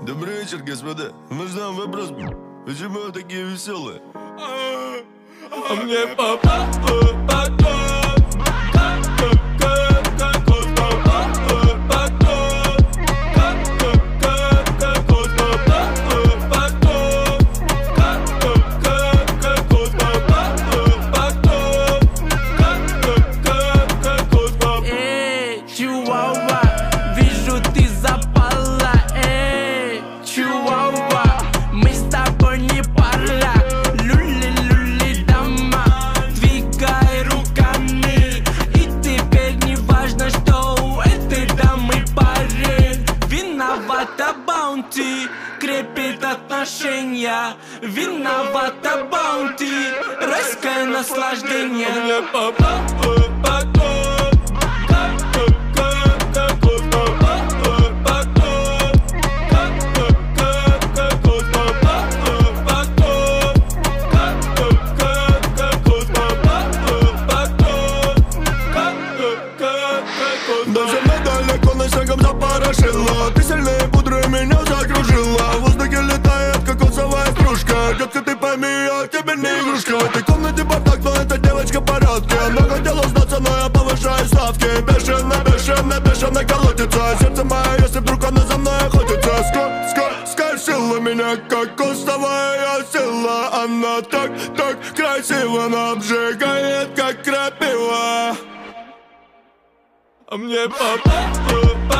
Добрый вечер, господа. Можно вам вопрос? Почему вы такие веселые? А мне папа вижу, ты запала, Чуауа, мы с тобой не пара. Люли-люли, дама, двигай руками. И теперь не важно, что у этой дамы парень. Виновата баунти, крепит отношения. Виновата баунти, райское наслаждение. мне папа Даже недалеко на шагом запорошила. Ты сильнее пудры меня закружила. В воздухе летает кокосовая стружка. Детка, ты пойми, я тебе не игрушка. В этой комнате бардак, но эта девочка в порядке. Она хотела сдаться, но я повышаю ставки. Бешено, бешено, бешено колотится сердце мое, если вдруг она за мной охотится. Скользила меня кокосовая сила. Она так красиво, но обжигает, как крапива. А мне папа